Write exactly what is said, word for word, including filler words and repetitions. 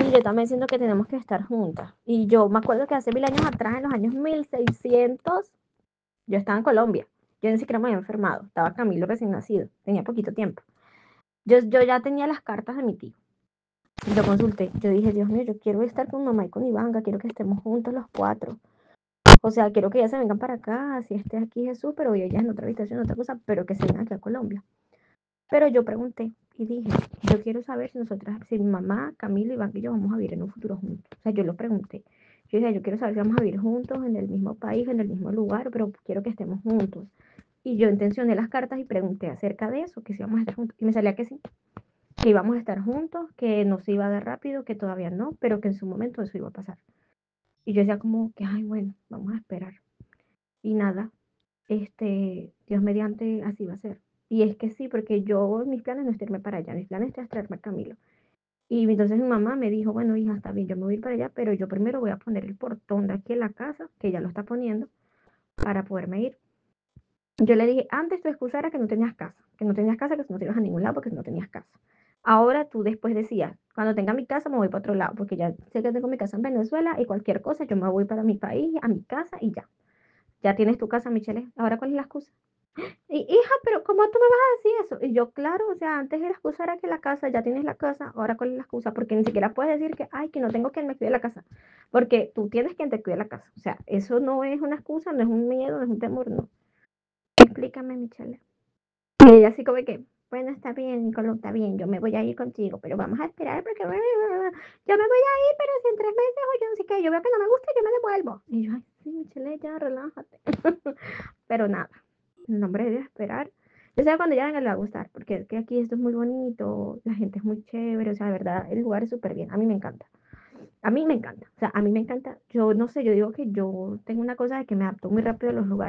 yo también siento que tenemos que estar juntas. Y yo me acuerdo que hace mil años atrás, en los años mil seiscientos, yo estaba en Colombia. Yo ni siquiera me había enfermado. Estaba Camilo recién nacido. Tenía poquito tiempo. Yo, yo ya tenía las cartas de mi tío. Yo consulté. Yo dije, Dios mío, yo quiero estar con mamá y con Ivanga. Quiero que estemos juntos los cuatro. O sea, quiero que ellas se vengan para acá. Si esté aquí Jesús, pero ella en otra habitación, otra cosa, pero que se vengan aquí a Colombia. Pero yo pregunté y dije, yo quiero saber si nosotras, si mi mamá, Camilo, Iván y yo vamos a vivir en un futuro juntos. O sea, yo lo pregunté. Yo dije, yo quiero saber si vamos a vivir juntos en el mismo país, en el mismo lugar, pero quiero que estemos juntos. Y yo intencioné las cartas y pregunté acerca de eso, que si íbamos a estar juntos. Y me salía que sí, que íbamos a estar juntos, que no se iba a dar rápido, que todavía no, pero que en su momento eso iba a pasar. Y yo decía como que, ay, bueno, vamos a esperar. Y nada, este, Dios mediante, así va a ser. Y es que sí, porque yo, mis planes no es irme para allá, mis planes es traerme a Camilo. Y entonces mi mamá me dijo, bueno, hija, está bien, yo me voy a ir para allá, pero yo primero voy a poner el portón de aquí en la casa, que ya lo está poniendo, para poderme ir. Yo le dije, antes tu excusa era que no tenías casa, que no tenías casa, que no te ibas a ningún lado porque no tenías casa. Ahora tú después decías, cuando tenga mi casa me voy para otro lado, porque ya sé que tengo mi casa en Venezuela y cualquier cosa yo me voy para mi país, a mi casa y ya. Ya tienes tu casa, Michelle. Ahora, ¿cuál es la excusa? Y, hija, pero ¿cómo tú me vas a decir eso? Y yo, claro, o sea, antes la excusa era que la casa, ya tienes la casa, ahora ¿cuál es la excusa? Porque ni siquiera puedes decir que, ay, que no tengo quien me cuide la casa, porque tú tienes quien te cuide la casa. O sea, eso no es una excusa, no es un miedo, no es un temor, no. Explícame, Michelle. Y ella así como que, bueno, está bien, Nicolo, está bien, yo me voy a ir contigo, pero vamos a esperar porque yo me voy a ir, pero si en tres meses o yo no sé qué, yo veo que no me gusta, yo me devuelvo. Y yo, ay, sí, Michelle, ya, relájate. Pero nada, en nombre de Dios, esperar. Yo sé cuando ya venga le va a gustar, porque es que aquí esto es muy bonito, la gente es muy chévere, o sea, de verdad, el lugar es súper bien, a mí me encanta. A mí me encanta, o sea, a mí me encanta. Yo no sé, yo digo que yo tengo una cosa de que me adapto muy rápido a los lugares.